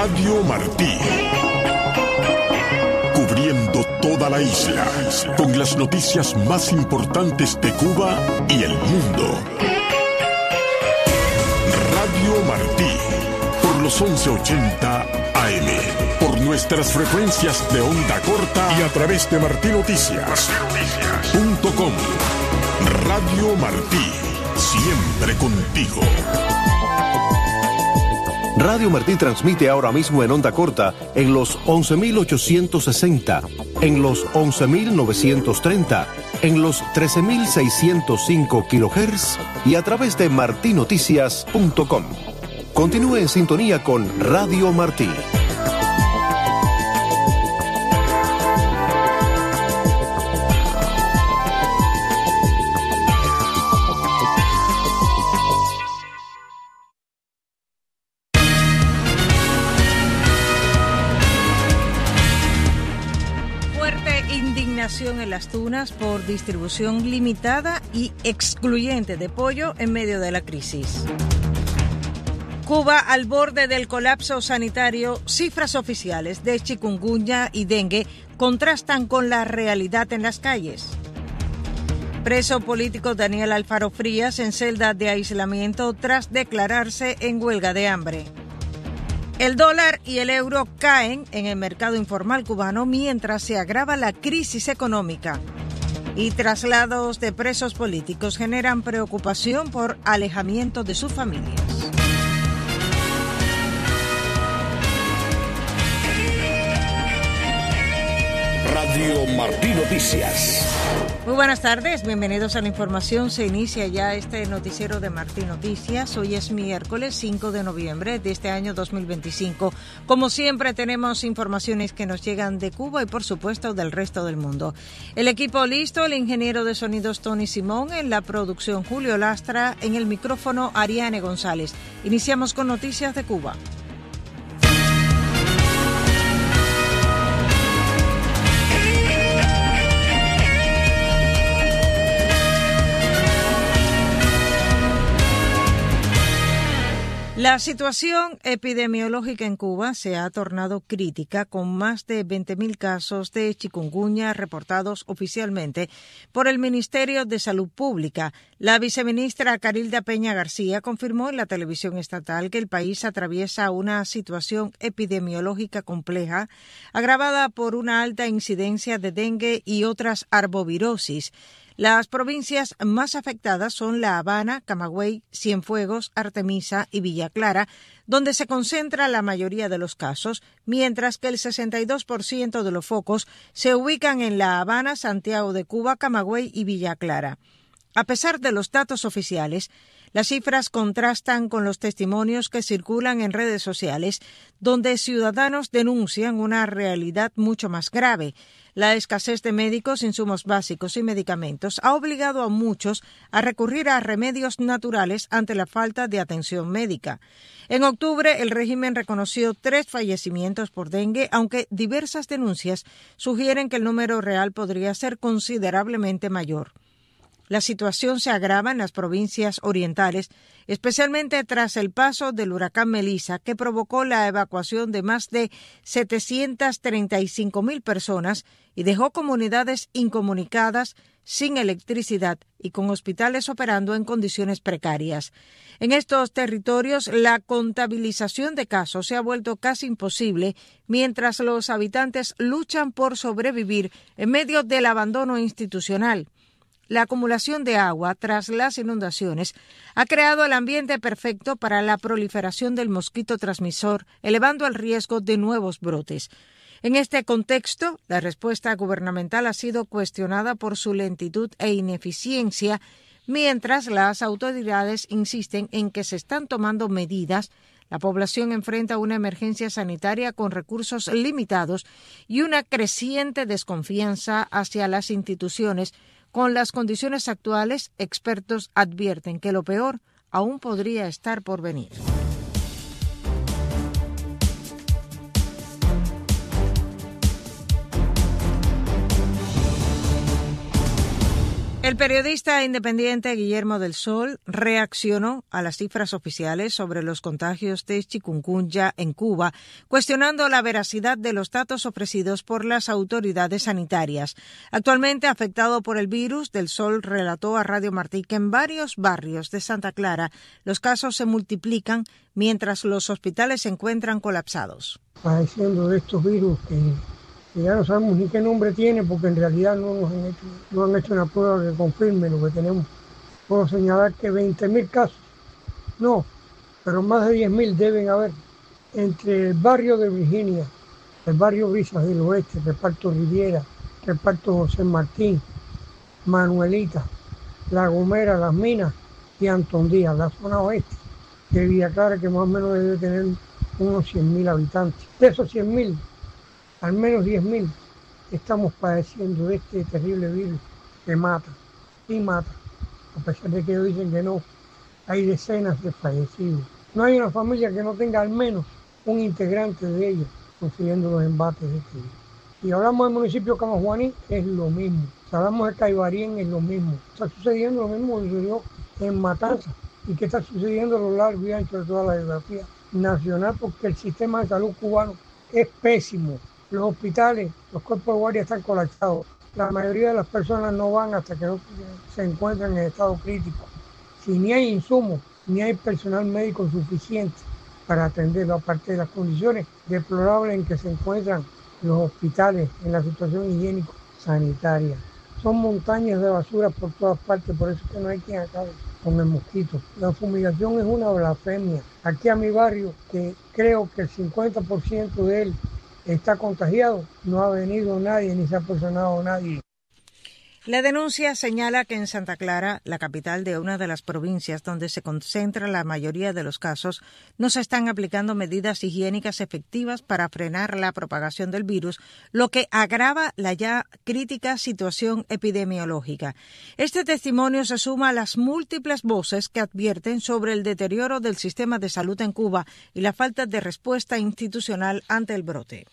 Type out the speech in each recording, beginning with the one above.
Radio Martí. Cubriendo toda la isla, con las noticias más importantes de Cuba y el mundo. Radio Martí, por los 1180 AM, por nuestras frecuencias de onda corta y a través de martinoticias.com. Radio Martí, siempre contigo. Radio Martí transmite ahora mismo en onda corta en los 11.860, en los 11.930, en los 13.605 kHz y a través de martinoticias.com. Continúe en sintonía con Radio Martí. En Las Tunas por distribución limitada y excluyente de pollo en medio de la crisis. Cuba al borde del colapso sanitario. Cifras oficiales de chikungunya y dengue contrastan con la realidad en las calles. Preso político Daniel Alfaro Frías en celda de aislamiento tras declararse en huelga de hambre. El dólar y el euro caen en el mercado informal cubano mientras se agrava la crisis económica. Y traslados de presos políticos generan preocupación por alejamiento de sus familias. Radio Martí Noticias. Muy buenas tardes, bienvenidos a la información. Se inicia ya este noticiero de Martí Noticias. Hoy es miércoles 5 de noviembre de este año 2025. Como siempre tenemos informaciones que nos llegan de Cuba y por supuesto del resto del mundo. El equipo listo, el ingeniero de sonidos Tony Simón, en la producción Julio Lastra, en el micrófono Ariane González. Iniciamos con noticias de Cuba. La situación epidemiológica en Cuba se ha tornado crítica, con más de 20.000 casos de chikungunya reportados oficialmente por el Ministerio de Salud Pública. La viceministra Carilda Peña García confirmó en la televisión estatal que el país atraviesa una situación epidemiológica compleja, agravada por una alta incidencia de dengue y otras arbovirosis. Las provincias más afectadas son La Habana, Camagüey, Cienfuegos, Artemisa y Villa Clara, donde se concentra la mayoría de los casos, mientras que el 62% de los focos se ubican en La Habana, Santiago de Cuba, Camagüey y Villa Clara. A pesar de los datos oficiales, las cifras contrastan con los testimonios que circulan en redes sociales, donde ciudadanos denuncian una realidad mucho más grave. La escasez de médicos, insumos básicos y medicamentos ha obligado a muchos a recurrir a remedios naturales ante la falta de atención médica. En octubre, el régimen reconoció 3 fallecimientos por dengue, aunque diversas denuncias sugieren que el número real podría ser considerablemente mayor. La situación se agrava en las provincias orientales, especialmente tras el paso del huracán Melissa, que provocó la evacuación de más de 735.000 personas y dejó comunidades incomunicadas, sin electricidad y con hospitales operando en condiciones precarias. En estos territorios, la contabilización de casos se ha vuelto casi imposible, mientras los habitantes luchan por sobrevivir en medio del abandono institucional. La acumulación de agua tras las inundaciones ha creado el ambiente perfecto para la proliferación del mosquito transmisor, elevando el riesgo de nuevos brotes. En este contexto, la respuesta gubernamental ha sido cuestionada por su lentitud e ineficiencia, mientras las autoridades insisten en que se están tomando medidas. La población enfrenta una emergencia sanitaria con recursos limitados y una creciente desconfianza hacia las instituciones. Con las condiciones actuales, expertos advierten que lo peor aún podría estar por venir. El periodista independiente Guillermo del Sol reaccionó a las cifras oficiales sobre los contagios de chikungunya en Cuba, cuestionando la veracidad de los datos ofrecidos por las autoridades sanitarias. Actualmente afectado por el virus, Del Sol relató a Radio Martí que en varios barrios de Santa Clara los casos se multiplican mientras los hospitales se encuentran colapsados. Padeciendo de estos virus que ya no sabemos ni qué nombre tiene, porque en realidad no han hecho una prueba que confirme lo que tenemos. Puedo señalar que 20.000 casos, no, pero más de 10.000 deben haber. Entre el barrio de Virginia, el barrio Brisas del Oeste, reparto Riviera, reparto José Martín, Manuelita, La Gomera, Las Minas y Antón Díaz, la zona oeste de Villa Clara, que más o menos debe tener unos 100.000 habitantes. De esos 100.000, al menos 10.000 estamos padeciendo de este terrible virus que mata y mata. A pesar de que ellos dicen que no, hay decenas de fallecidos. No hay una familia que no tenga al menos un integrante de ellos consiguiendo los embates de este virus. Si hablamos del municipio de Camajuaní, es lo mismo. Si hablamos de Caibarien, es lo mismo. Está sucediendo lo mismo que sucedió en Matanzas y que está sucediendo a lo largo y ancho de toda la geografía nacional, porque el sistema de salud cubano es pésimo. Los hospitales, los cuerpos de guardia están colapsados. La mayoría de las personas no van hasta que no se encuentran en estado crítico. Si ni hay insumos, ni hay personal médico suficiente para atenderlo, aparte de las condiciones deplorables en que se encuentran los hospitales en la situación higiénico-sanitaria. Son montañas de basura por todas partes, por eso es que no hay quien acabe con el mosquito. La fumigación es una blasfemia. Aquí a mi barrio, que creo que el 50% de él está contagiado, no ha venido nadie ni se ha personado nadie. La denuncia señala que en Santa Clara, la capital de una de las provincias donde se concentra la mayoría de los casos, no se están aplicando medidas higiénicas efectivas para frenar la propagación del virus, lo que agrava la ya crítica situación epidemiológica. Este testimonio se suma a las múltiples voces que advierten sobre el deterioro del sistema de salud en Cuba y la falta de respuesta institucional ante el brote.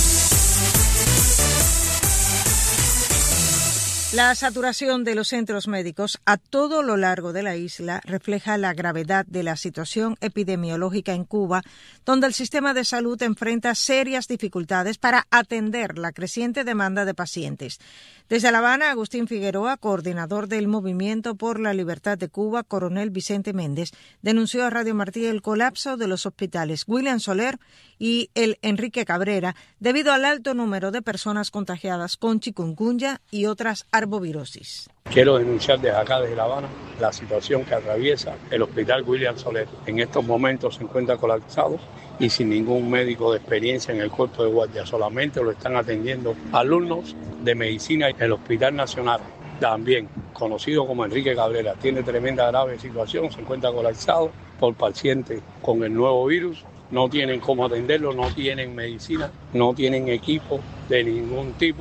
La saturación de los centros médicos a todo lo largo de la isla refleja la gravedad de la situación epidemiológica en Cuba, donde el sistema de salud enfrenta serias dificultades para atender la creciente demanda de pacientes. Desde La Habana, Agustín Figueroa, coordinador del Movimiento por la Libertad de Cuba, Coronel Vicente Méndez, denunció a Radio Martí el colapso de los hospitales William Soler y el Enrique Cabrera debido al alto número de personas contagiadas con chikungunya y otras arbovirosis. Quiero denunciar desde acá, desde La Habana, la situación que atraviesa el Hospital William Soler. En estos momentos se encuentra colapsado y sin ningún médico de experiencia en el cuerpo de guardia. Solamente lo están atendiendo alumnos de medicina. El Hospital Nacional, también conocido como Enrique Cabrera, tiene tremenda grave situación. Se encuentra colapsado por pacientes con el nuevo virus. No tienen cómo atenderlo, no tienen medicina, no tienen equipo de ningún tipo.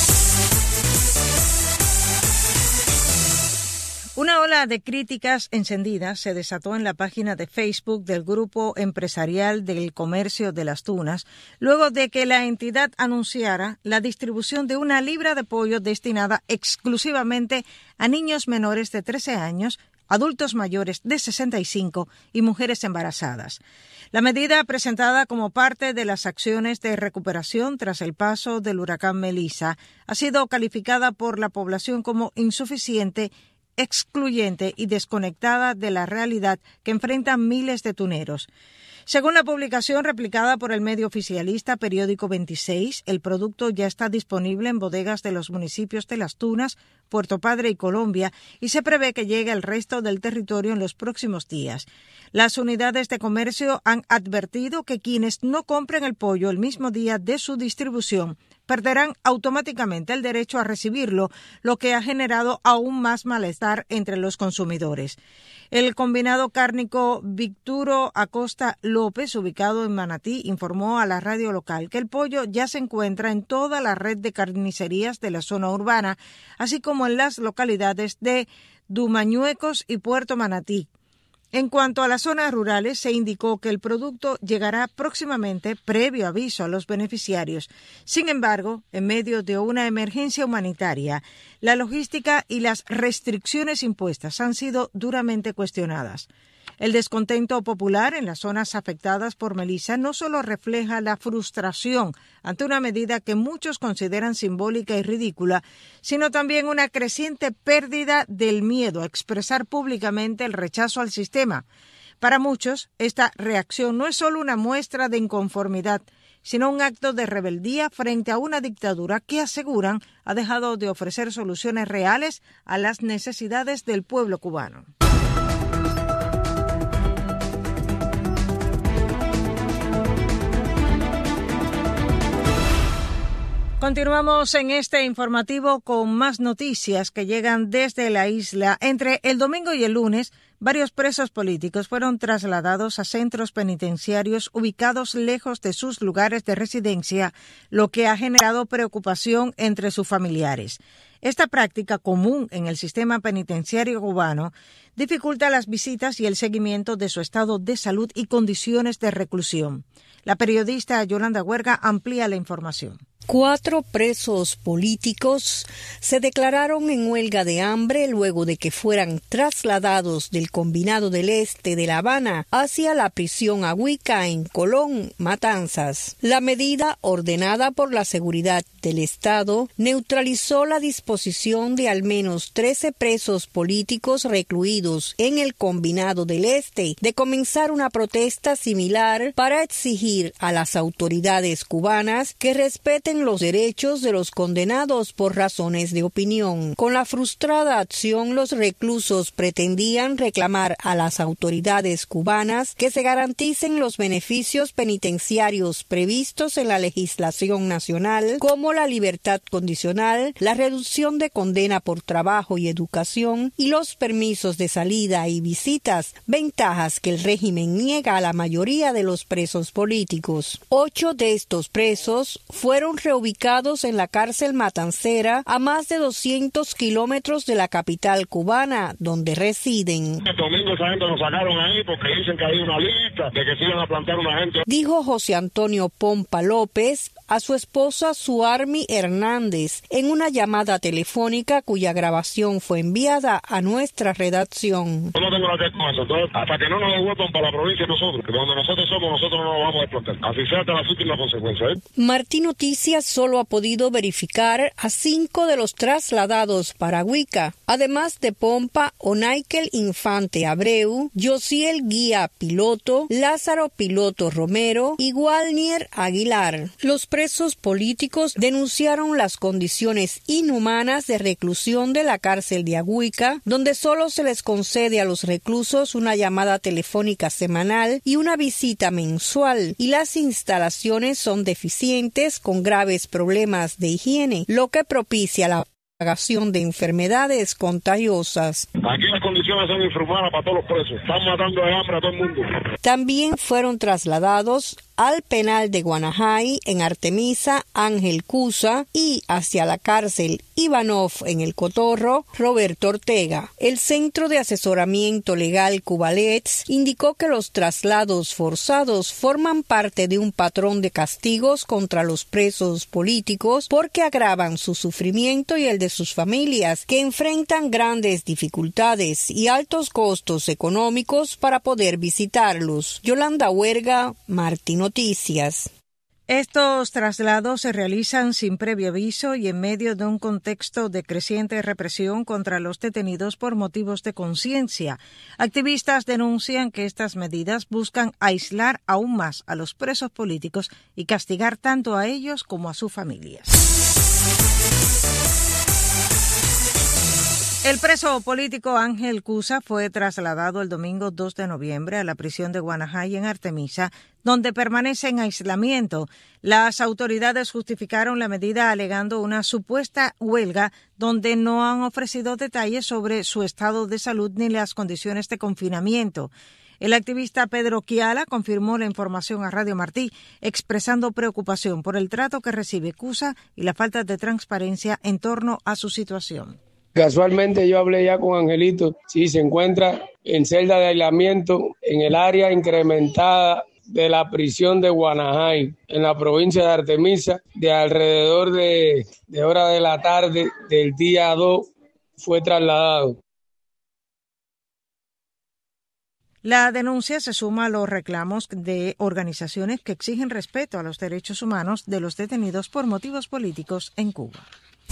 Una ola de críticas encendidas se desató en la página de Facebook del Grupo Empresarial del Comercio de las Tunas, luego de que la entidad anunciara la distribución de 1 libra de pollo destinada exclusivamente a niños menores de 13 años, adultos mayores de 65 y mujeres embarazadas. La medida, presentada como parte de las acciones de recuperación tras el paso del huracán Melissa, ha sido calificada por la población como insuficiente, excluyente y desconectada de la realidad que enfrentan miles de tuneros. Según la publicación replicada por el medio oficialista Periódico 26, el producto ya está disponible en bodegas de los municipios de Las Tunas, Puerto Padre y Colombia y se prevé que llegue al resto del territorio en los próximos días. Las unidades de comercio han advertido que quienes no compren el pollo el mismo día de su distribución perderán automáticamente el derecho a recibirlo, lo que ha generado aún más malestar entre los consumidores. El combinado cárnico Victuro Acosta López, ubicado en Manatí, informó a la radio local que el pollo ya se encuentra en toda la red de carnicerías de la zona urbana, así como en las localidades de Dumañuecos y Puerto Manatí. En cuanto a las zonas rurales, se indicó que el producto llegará próximamente previo aviso a los beneficiarios. Sin embargo, en medio de una emergencia humanitaria, la logística y las restricciones impuestas han sido duramente cuestionadas. El descontento popular en las zonas afectadas por Melissa no solo refleja la frustración ante una medida que muchos consideran simbólica y ridícula, sino también una creciente pérdida del miedo a expresar públicamente el rechazo al sistema. Para muchos, esta reacción no es solo una muestra de inconformidad, sino un acto de rebeldía frente a una dictadura que, aseguran, ha dejado de ofrecer soluciones reales a las necesidades del pueblo cubano. Continuamos en este informativo con más noticias que llegan desde la isla. Entre el domingo y el lunes, varios presos políticos fueron trasladados a centros penitenciarios ubicados lejos de sus lugares de residencia, lo que ha generado preocupación entre sus familiares. Esta práctica común en el sistema penitenciario cubano dificulta las visitas y el seguimiento de su estado de salud y condiciones de reclusión. La periodista Yolanda Huerga amplía la información. 4 presos políticos se declararon en huelga de hambre luego de que fueran trasladados del Combinado del Este de La Habana hacia la prisión Agüica en Colón, Matanzas. La medida, ordenada por la seguridad del Estado, neutralizó la disposición de al menos 13 presos políticos recluidos en el Combinado del Este de comenzar una protesta similar para exigir a las autoridades cubanas que respeten los derechos de los condenados por razones de opinión. Con la frustrada acción, los reclusos pretendían reclamar a las autoridades cubanas que se garanticen los beneficios penitenciarios previstos en la legislación nacional, como la libertad condicional, la reducción de condena por trabajo y educación y los permisos de salida y visitas, ventajas que el régimen niega a la mayoría de los presos políticos. 8 de estos presos fueron reubicados en la cárcel matancera a más de 200 kilómetros de la capital cubana, donde residen. El domingo esa gente nos sacaron ahí porque dicen que hay una lista de que se iban a plantar una gente. Dijo José Antonio Pompa López a su esposa Suarmi Hernández en una llamada telefónica cuya grabación fue enviada a nuestra redacción. Yo no tengo la que con eso, entonces hasta que no nos devuelvan para la provincia nosotros, que donde nosotros somos, nosotros no nos vamos a explotar. Así sea hasta las últimas consecuencias. Martín Noticias solo ha podido verificar a 5 de los trasladados para Agüica, además de Pompa, Onaikel Infante Abreu, Josiel Guía Piloto, Lázaro Piloto Romero y Walnier Aguilar. Los presos políticos denunciaron las condiciones inhumanas de reclusión de la cárcel de Agüica, donde solo se les concede a los reclusos una llamada telefónica semanal y una visita mensual, y las instalaciones son deficientes con graves problemas de higiene, lo que propicia la propagación de enfermedades contagiosas. Aquí las condiciones son infrahumanas para todos los presos. Están matando de hambre a todo el mundo. También fueron trasladados al penal de Guanajay en Artemisa, Ángel Cusa, y hacia la cárcel Ivanov en El Cotorro, Roberto Ortega. El Centro de Asesoramiento Legal Cubalets indicó que los traslados forzados forman parte de un patrón de castigos contra los presos políticos porque agravan su sufrimiento y el de sus familias, que enfrentan grandes dificultades y altos costos económicos para poder visitarlos. Yolanda Huerga, Martín Noticias. Estos traslados se realizan sin previo aviso y en medio de un contexto de creciente represión contra los detenidos por motivos de conciencia. Activistas denuncian que estas medidas buscan aislar aún más a los presos políticos y castigar tanto a ellos como a sus familias. El preso político Ángel Cusa fue trasladado el domingo 2 de noviembre a la prisión de Guanajay en Artemisa, donde permanece en aislamiento. Las autoridades justificaron la medida alegando una supuesta huelga donde no han ofrecido detalles sobre su estado de salud ni las condiciones de confinamiento. El activista Pedro Quiala confirmó la información a Radio Martí, expresando preocupación por el trato que recibe Cusa y la falta de transparencia en torno a su situación. Casualmente yo hablé ya con Angelito, sí, se encuentra en celda de aislamiento en el área incrementada de la prisión de Guanajay, en la provincia de Artemisa, de alrededor de hora de la tarde del día 2 fue trasladado. La denuncia se suma a los reclamos de organizaciones que exigen respeto a los derechos humanos de los detenidos por motivos políticos en Cuba.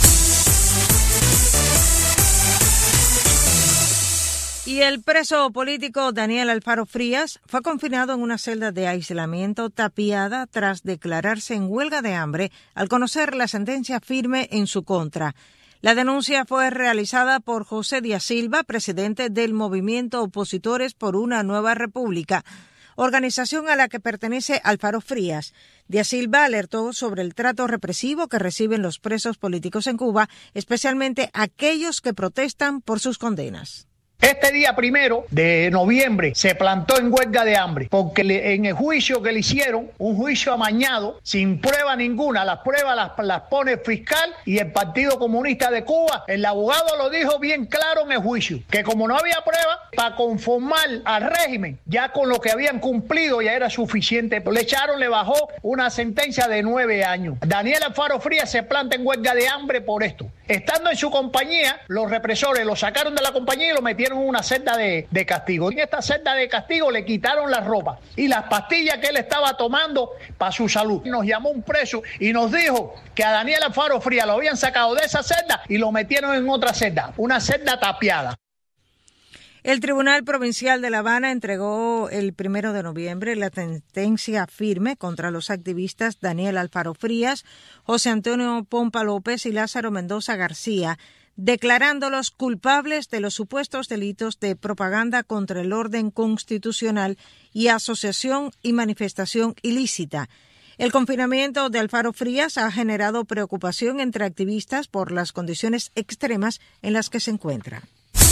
Y el preso político Daniel Alfaro Frías fue confinado en una celda de aislamiento tapiada tras declararse en huelga de hambre al conocer la sentencia firme en su contra. La denuncia fue realizada por José Díaz Silva, presidente del Movimiento Opositores por una Nueva República, organización a la que pertenece Alfaro Frías. Díaz Silva alertó sobre el trato represivo que reciben los presos políticos en Cuba, especialmente aquellos que protestan por sus condenas. Este día 1 de noviembre se plantó en huelga de hambre porque en el juicio que le hicieron, un juicio amañado, sin prueba ninguna, las pruebas las pone el fiscal y el Partido Comunista de Cuba. El abogado lo dijo bien claro en el juicio, que como no había prueba, para conformar al régimen, ya con lo que habían cumplido ya era suficiente. Le bajó una sentencia de 9 años. Daniel Alfaro Frías se planta en huelga de hambre por esto. Estando en su compañía, los represores lo sacaron de la compañía y lo metieron en una celda de castigo. En esta celda de castigo le quitaron la ropa y las pastillas que él estaba tomando para su salud. Nos llamó un preso y nos dijo que a Daniel Alfaro Frías lo habían sacado de esa celda y lo metieron en otra celda, una celda tapiada. El Tribunal Provincial de La Habana entregó el 1 de noviembre la sentencia firme contra los activistas Daniel Alfaro Frías, José Antonio Pompa López y Lázaro Mendoza García, declarándolos culpables de los supuestos delitos de propaganda contra el orden constitucional y asociación y manifestación ilícita. El confinamiento de Alfaro Frías ha generado preocupación entre activistas por las condiciones extremas en las que se encuentra.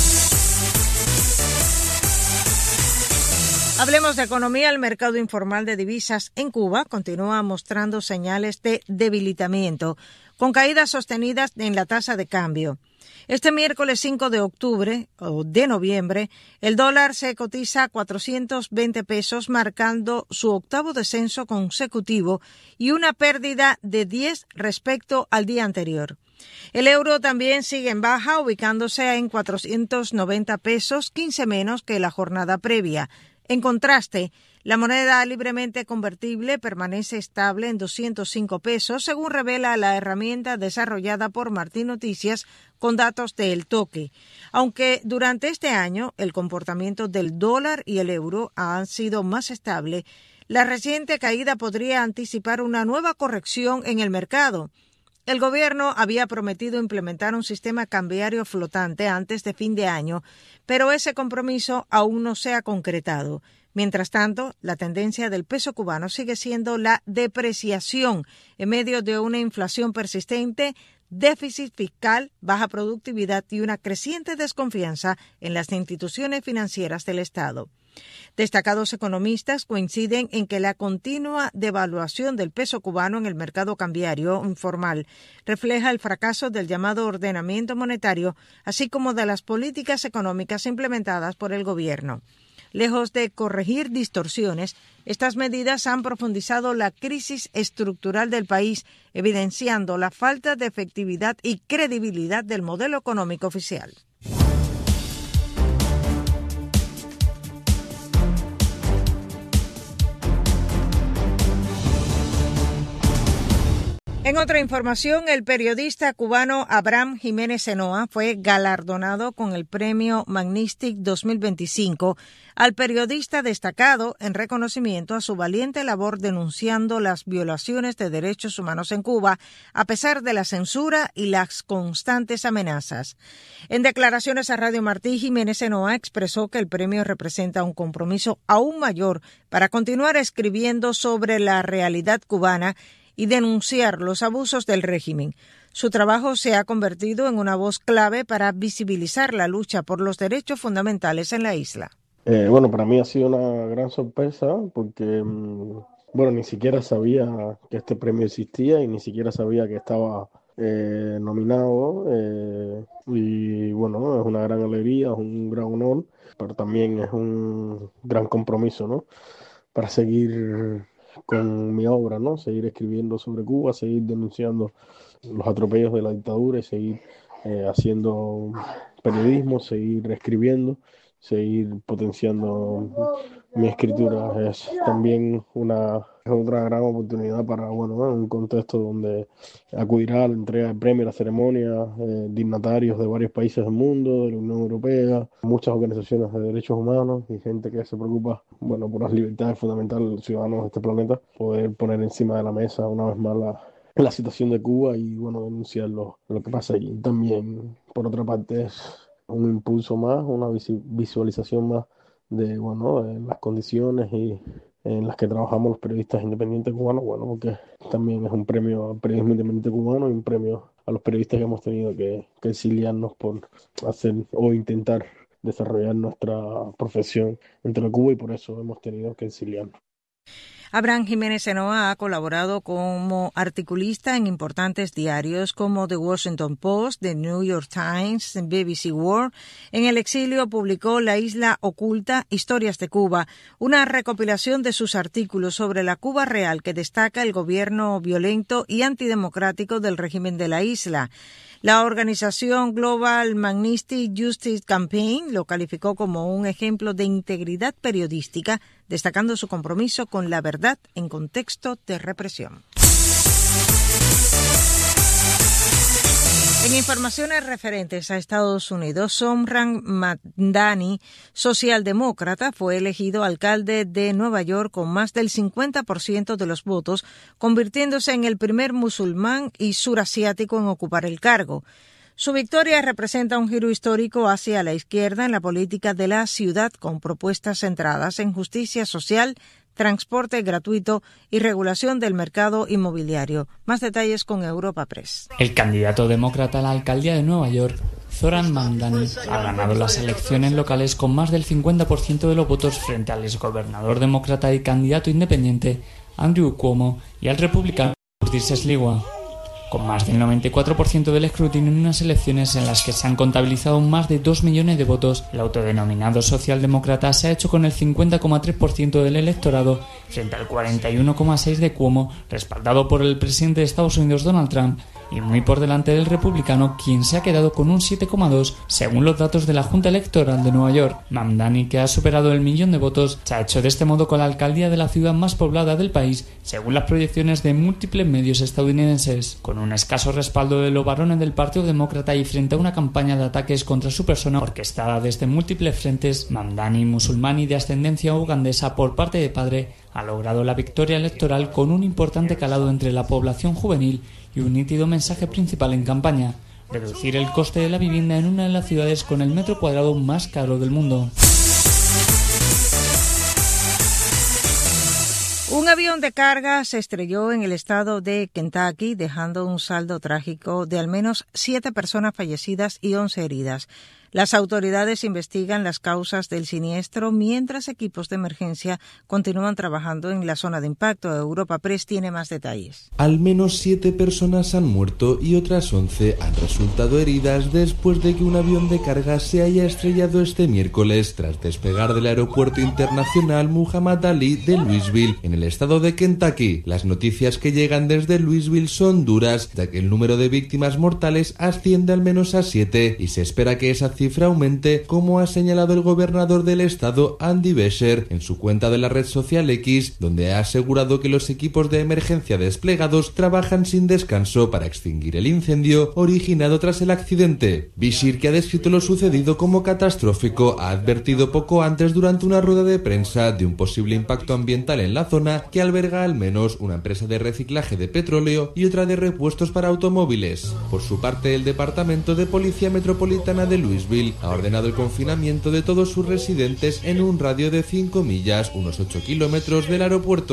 Hablemos de economía. El mercado informal de divisas en Cuba continúa mostrando señales de debilitamiento, con caídas sostenidas en la tasa de cambio. Este miércoles 5 de octubre o de noviembre, el dólar se cotiza a 420 pesos, marcando su octavo descenso consecutivo y una pérdida de 10 respecto al día anterior. El euro también sigue en baja, ubicándose en 490 pesos, 15 menos que la jornada previa. En contraste, la moneda libremente convertible permanece estable en 205 pesos, según revela la herramienta desarrollada por Martín Noticias con datos de El Toque. Aunque durante este año el comportamiento del dólar y el euro han sido más estable, la reciente caída podría anticipar una nueva corrección en el mercado. El gobierno había prometido implementar un sistema cambiario flotante antes de fin de año, pero ese compromiso aún no se ha concretado. Mientras tanto, la tendencia del peso cubano sigue siendo la depreciación en medio de una inflación persistente, déficit fiscal, baja productividad y una creciente desconfianza en las instituciones financieras del Estado. Destacados economistas coinciden en que la continua devaluación del peso cubano en el mercado cambiario informal refleja el fracaso del llamado ordenamiento monetario, así como de las políticas económicas implementadas por el gobierno. Lejos de corregir distorsiones, estas medidas han profundizado la crisis estructural del país, evidenciando la falta de efectividad y credibilidad del modelo económico oficial. En otra información, el periodista cubano Abraham Jiménez Senoa fue galardonado con el premio Magnistic 2025 al periodista destacado en reconocimiento a su valiente labor denunciando las violaciones de derechos humanos en Cuba, a pesar de la censura y las constantes amenazas. En declaraciones a Radio Martí, Jiménez Senoa expresó que el premio representa un compromiso aún mayor para continuar escribiendo sobre la realidad cubana y denunciar los abusos del régimen. Su trabajo se ha convertido en una voz clave para visibilizar la lucha por los derechos fundamentales en la isla. Bueno, para mí ha sido una gran sorpresa porque, ni siquiera sabía que este premio existía y ni siquiera sabía que estaba nominado, y bueno, es una gran alegría, es un gran honor, pero también es un gran compromiso, ¿no? Para seguir con mi obra, ¿no? Seguir escribiendo sobre Cuba, seguir denunciando los atropellos de la dictadura y seguir haciendo periodismo, seguir escribiendo, seguir potenciando mi escritura. Es también otra gran oportunidad para, bueno, un contexto donde acudirá a la entrega de premios, la ceremonia, dignatarios de varios países del mundo, de la Unión Europea, muchas organizaciones de derechos humanos y gente que se preocupa, bueno, por las libertades fundamentales de los ciudadanos de este planeta, poder poner encima de la mesa una vez más la situación de Cuba y, bueno, denunciar lo que pasa allí. También, por otra parte, es un impulso más, una visualización más de, bueno, de las condiciones y en las que trabajamos los periodistas independientes cubanos, bueno, porque también es un premio al periodismo independiente cubano y un premio a los periodistas que hemos tenido que exiliarnos por hacer o intentar desarrollar nuestra profesión entre Cuba, y por eso hemos tenido que exiliarnos. Abraham Jiménez Senoa ha colaborado como articulista en importantes diarios como The Washington Post, The New York Times, BBC World. En el exilio publicó La Isla Oculta, Historias de Cuba, una recopilación de sus artículos sobre la Cuba real que destaca el gobierno violento y antidemocrático del régimen de la isla. La organización Global Magnitsky Justice Campaign lo calificó como un ejemplo de integridad periodística, destacando su compromiso con la verdad en contexto de represión. En informaciones referentes a Estados Unidos, Zohran Mamdani, socialdemócrata, fue elegido alcalde de Nueva York con más del 50% de los votos, convirtiéndose en el primer musulmán y surasiático en ocupar el cargo. Su victoria representa un giro histórico hacia la izquierda en la política de la ciudad, con propuestas centradas en justicia social, transporte gratuito y regulación del mercado inmobiliario. Más detalles con Europa Press. El candidato demócrata a la alcaldía de Nueva York, Zohran Mamdani, ha ganado las elecciones locales con más del 50% de los votos frente al exgobernador demócrata y candidato independiente Andrew Cuomo y al republicano Curtis Sliwa. Con más del 94% del escrutinio en unas elecciones en las que se han contabilizado más de 2 millones de votos, el autodenominado socialdemócrata se ha hecho con el 50,3% del electorado frente al 41,6% de Cuomo, respaldado por el presidente de Estados Unidos Donald Trump, y muy por delante del republicano, quien se ha quedado con un 7,2% según los datos de la Junta Electoral de Nueva York. Mamdani, que ha superado el 1 millón de votos, se ha hecho de este modo con la alcaldía de la ciudad más poblada del país, según las proyecciones de múltiples medios estadounidenses. Con un escaso respaldo de los varones del Partido Demócrata y frente a una campaña de ataques contra su persona orquestada desde múltiples frentes, Mamdani, musulmán y de ascendencia ugandesa por parte de padre, ha logrado la victoria electoral con un importante calado entre la población juvenil y un nítido mensaje principal en campaña: reducir el coste de la vivienda en una de las ciudades con el metro cuadrado más caro del mundo. Un avión de carga se estrelló en el estado de Kentucky, dejando un saldo trágico de al menos 7 personas fallecidas y 11 heridas. Las autoridades investigan las causas del siniestro mientras equipos de emergencia continúan trabajando en la zona de impacto. Europa Press tiene más detalles. Al menos 7 personas han muerto y otras 11 han resultado heridas después de que un avión de carga se haya estrellado este miércoles tras despegar del aeropuerto internacional Muhammad Ali de Louisville, en el estado de Kentucky. Las noticias que llegan desde Louisville son duras, ya que el número de víctimas mortales asciende al menos a 7 y se espera que esa cifra aumente, como ha señalado el gobernador del estado Andy Beshear en su cuenta de la red social X, donde ha asegurado que los equipos de emergencia desplegados trabajan sin descanso para extinguir el incendio originado tras el accidente. Beshear, que ha descrito lo sucedido como catastrófico, ha advertido poco antes durante una rueda de prensa de un posible impacto ambiental en la zona, que alberga al menos una empresa de reciclaje de petróleo y otra de repuestos para automóviles. Por su parte, el Departamento de Policía Metropolitana de Louisville ha ordenado el confinamiento de todos sus residentes en un radio de 5 millas, unos 8 kilómetros del aeropuerto.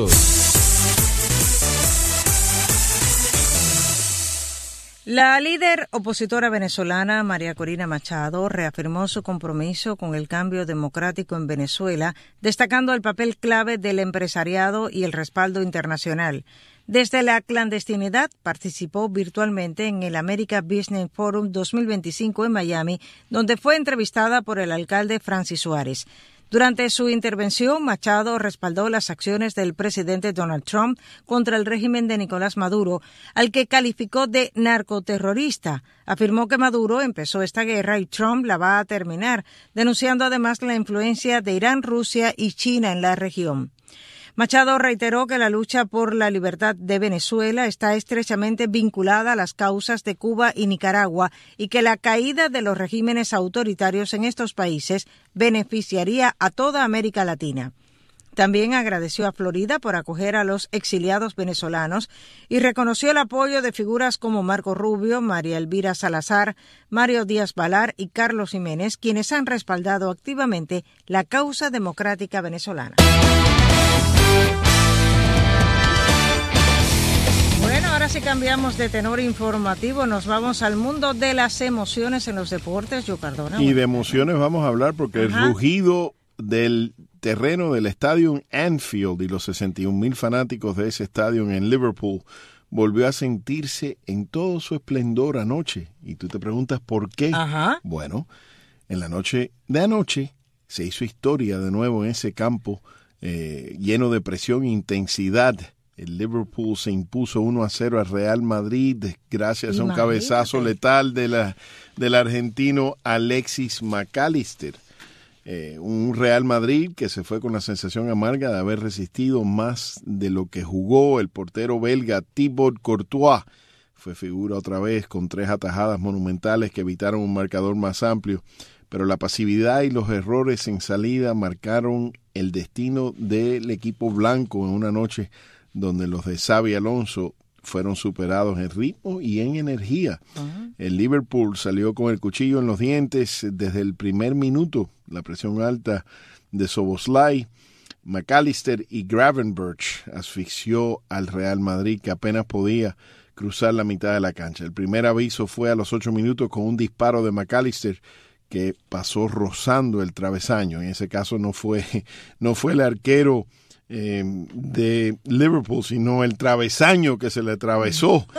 La líder opositora venezolana María Corina Machado reafirmó su compromiso con el cambio democrático en Venezuela, destacando el papel clave del empresariado y el respaldo internacional. Desde la clandestinidad participó virtualmente en el America Business Forum 2025 en Miami, donde fue entrevistada por el alcalde Francis Suárez. Durante su intervención, Machado respaldó las acciones del presidente Donald Trump contra el régimen de Nicolás Maduro, al que calificó de narcoterrorista. Afirmó que Maduro empezó esta guerra y Trump la va a terminar, denunciando además la influencia de Irán, Rusia y China en la región. Machado reiteró que la lucha por la libertad de Venezuela está estrechamente vinculada a las causas de Cuba y Nicaragua y que la caída de los regímenes autoritarios en estos países beneficiaría a toda América Latina. También agradeció a Florida por acoger a los exiliados venezolanos y reconoció el apoyo de figuras como Marco Rubio, María Elvira Salazar, Mario Díaz-Balart y Carlos Jiménez, quienes han respaldado activamente la causa democrática venezolana. Bueno, ahora sí cambiamos de tenor informativo, nos vamos al mundo de las emociones en los deportes, Joe Cardona. Y de emociones vamos a hablar porque el rugido del terreno del estadio Anfield y los 61,000 fanáticos de ese estadio en Liverpool volvió a sentirse en todo su esplendor anoche. Y tú te preguntas ¿por qué? Bueno, en la noche de anoche se hizo historia de nuevo en ese campo lleno de presión e intensidad. El Liverpool se impuso 1-0 al Real Madrid gracias a un cabezazo letal del argentino Alexis McAllister. Un Real Madrid que se fue con la sensación amarga de haber resistido más de lo que jugó. El portero belga Thibaut Courtois fue figura otra vez con 3 atajadas monumentales que evitaron un marcador más amplio. Pero la pasividad y los errores en salida marcaron el destino del equipo blanco en una noche donde los de Xabi Alonso fueron superados en ritmo y en energía. El Liverpool salió con el cuchillo en los dientes desde el primer minuto. La presión alta de Szoboszlai, McAllister y Gravenberch asfixió al Real Madrid, que apenas podía cruzar la mitad de la cancha. El primer aviso fue a los 8 minutos con un disparo de McAllister que pasó rozando el travesaño. En ese caso no fue el arquero de Liverpool, sino el travesaño que se le atravesó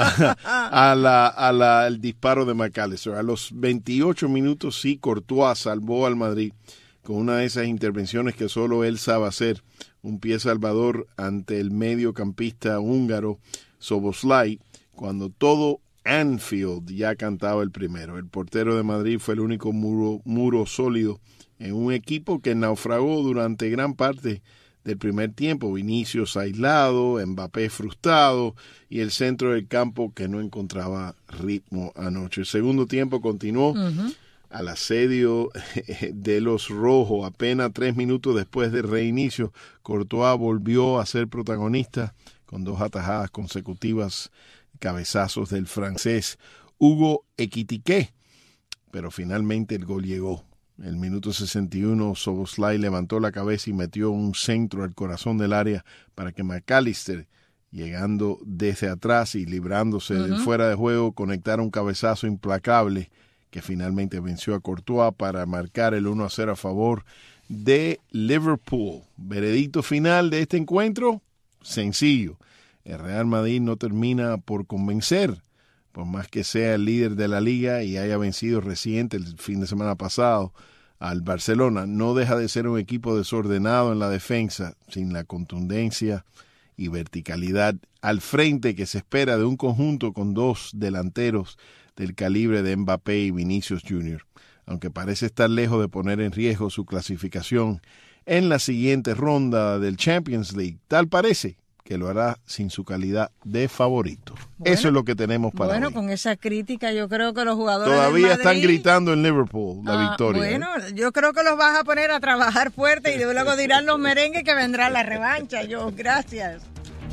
al disparo de McAllister. A los 28 minutos sí, Courtois salvó al Madrid con una de esas intervenciones que solo él sabe hacer, un pie salvador ante el mediocampista húngaro Szoboszlai, cuando todo Anfield ya cantaba el primero. El portero de Madrid fue el único muro sólido en un equipo que naufragó durante gran parte del primer tiempo. Vinicius aislado, Mbappé frustrado y el centro del campo que no encontraba ritmo anoche. El segundo tiempo continuó al asedio de los rojos. Apenas 3 minutos después del reinicio, Courtois volvió a ser protagonista con 2 atajadas consecutivas, cabezazos del francés Hugo Ekitike, pero finalmente el gol llegó. El minuto 61, Szoboszlai levantó la cabeza y metió un centro al corazón del área para que McAllister, llegando desde atrás y librándose del fuera de juego, conectara un cabezazo implacable que finalmente venció a Courtois para marcar el 1-0 a favor de Liverpool. Veredicto final de este encuentro, sencillo. El Real Madrid no termina por convencer, por más que sea el líder de la liga y haya vencido reciente el fin de semana pasado al Barcelona. No deja de ser un equipo desordenado en la defensa, sin la contundencia y verticalidad al frente que se espera de un conjunto con 2 delanteros del calibre de Mbappé y Vinicius Jr., aunque parece estar lejos de poner en riesgo su clasificación en la siguiente ronda del Champions League. Tal parece que lo hará sin su calidad de favorito. Bueno, eso es lo que tenemos para hoy. Bueno, con esa crítica yo creo que los jugadores todavía del Madrid están gritando en Liverpool la victoria. Bueno, yo creo que los vas a poner a trabajar fuerte y luego dirán los merengues que vendrá la revancha. Gracias.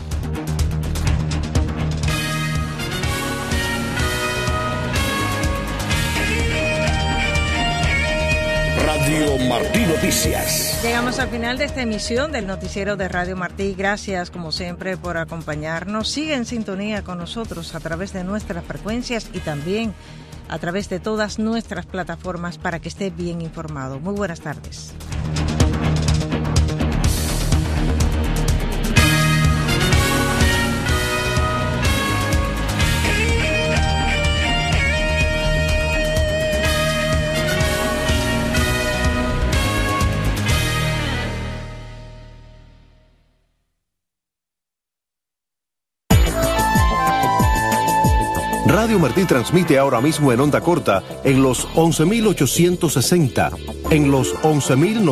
Radio Martí Noticias. Llegamos al final de esta emisión del noticiero de Radio Martí. Gracias, como siempre, por acompañarnos. Sigue en sintonía con nosotros a través de nuestras frecuencias y también a través de todas nuestras plataformas para que esté bien informado. Muy buenas tardes. Radio Martí transmite ahora mismo en onda corta en los 11.860, en los 11.900